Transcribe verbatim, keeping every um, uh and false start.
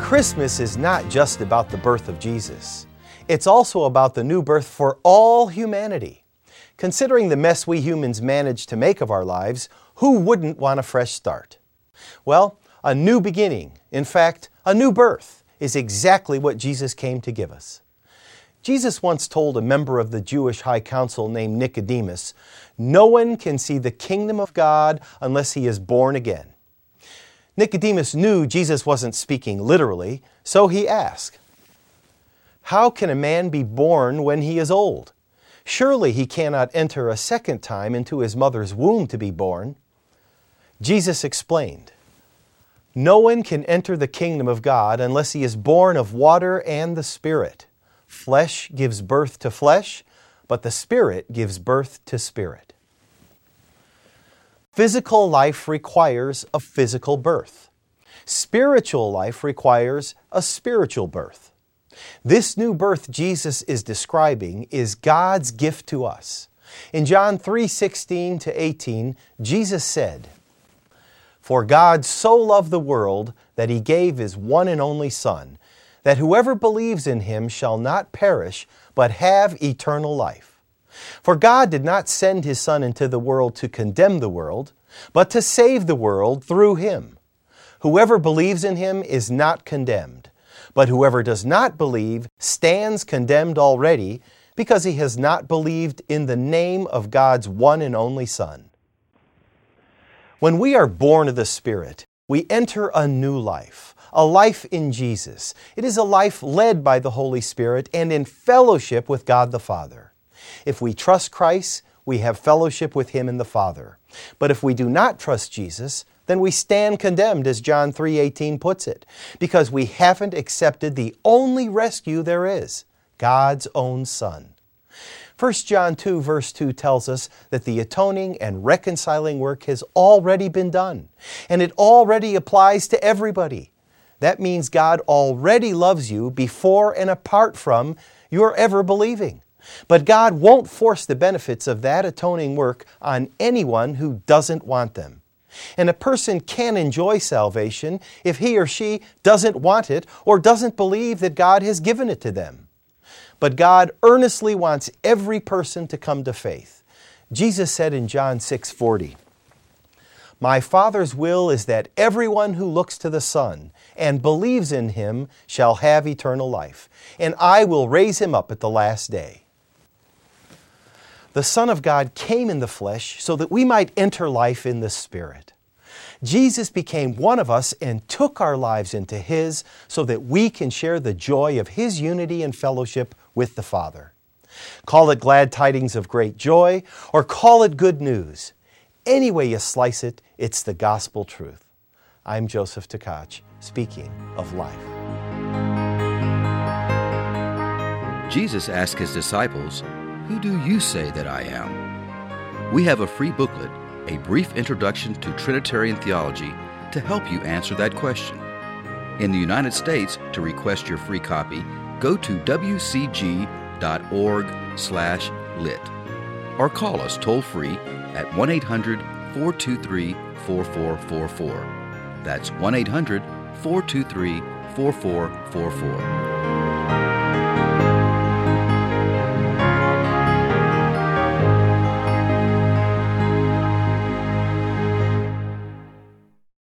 Christmas is not just about the birth of Jesus. It's also about the new birth for all humanity. Considering the mess we humans manage to make of our lives, who wouldn't want a fresh start? Well, a new beginning, in fact, a new birth, is exactly what Jesus came to give us. Jesus once told a member of the Jewish High Council named Nicodemus, "No one can see the kingdom of God unless he is born again." Nicodemus knew Jesus wasn't speaking literally, so he asked, "How can a man be born when he is old? Surely he cannot enter a second time into his mother's womb to be born." Jesus explained, "No one can enter the kingdom of God unless he is born of water and the Spirit. Flesh gives birth to flesh, but the Spirit gives birth to spirit." Physical life requires a physical birth. Spiritual life requires a spiritual birth. This new birth Jesus is describing is God's gift to us. In John three sixteen to eighteen, Jesus said, "For God so loved the world that He gave His one and only Son, that whoever believes in Him shall not perish, but have eternal life. For God did not send His Son into the world to condemn the world, but to save the world through Him. Whoever believes in Him is not condemned, but whoever does not believe stands condemned already, because he has not believed in the name of God's one and only Son." When we are born of the Spirit, we enter a new life, a life in Jesus. It is a life led by the Holy Spirit and in fellowship with God the Father. If we trust Christ, we have fellowship with Him and the Father. But if we do not trust Jesus, then we stand condemned, as John three eighteen puts it, because we haven't accepted the only rescue there is, God's own Son. First John two verse two tells us that the atoning and reconciling work has already been done, and it already applies to everybody. That means God already loves you before and apart from your ever believing. But God won't force the benefits of that atoning work on anyone who doesn't want them. And a person can enjoy salvation if he or she doesn't want it or doesn't believe that God has given it to them. But God earnestly wants every person to come to faith. Jesus said in John six forty, "My Father's will is that everyone who looks to the Son and believes in Him shall have eternal life, and I will raise him up at the last day." The Son of God came in the flesh so that we might enter life in the Spirit. Jesus became one of us and took our lives into His so that we can share the joy of His unity and fellowship with the Father. Call it glad tidings of great joy, or call it good news. Any way you slice it, it's the gospel truth. I'm Joseph Tkach, speaking of life. Jesus asked His disciples, "Who do you say that I am?" We have a free booklet, A Brief Introduction to Trinitarian Theology, to help you answer that question. In the United States, to request your free copy, go to w c g dot org slash lit or call us toll-free at one eight hundred four two three four four four four. That's one eight hundred four two three four four four four.